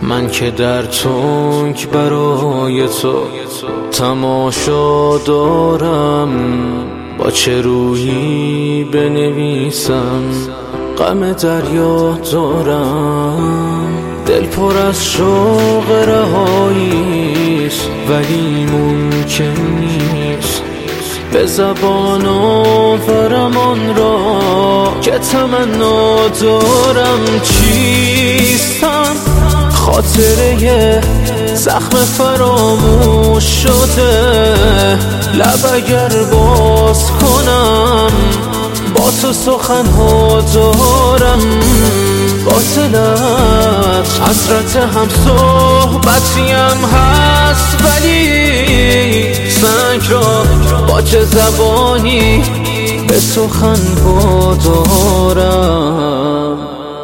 من که در تنگ برای تو تماشا دارم، با چه رویی بنویسم غم دریا دارم. دل پر از شوق رهاییست ولی ممکن نیست به زبان آورم آن را که تمنا دارم. چیستم خاطره زخم فراموش شده، لب اگر باز کنم با تو سخنها دارم. باطلت حسرت هم صحبتیم هست ولی سنگ را با چه زبانی به سخن وادارم.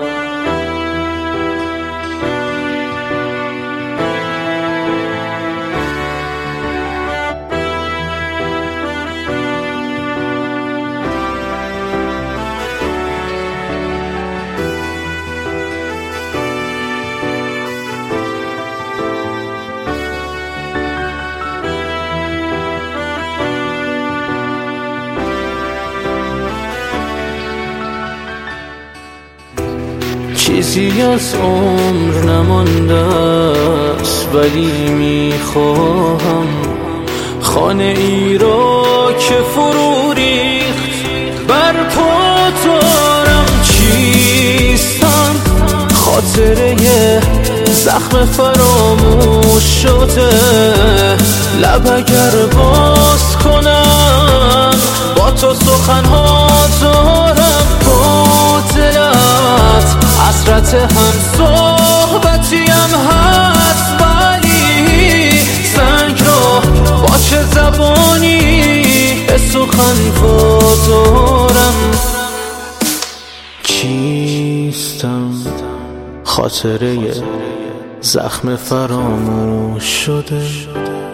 چیزی از عمر نمانده است ولی میخواهم خانه ای را که فرو ریخت برپا دارم. چیستم خاطره زخم فراموش شده، لب اگر باز کنم با تو سخنها دارم. باطلت حسرت هم صحبتیم هست ولی سنگ را با چه زبانی به سخن وادارم. چیستم خاطره زخم فراموش شده،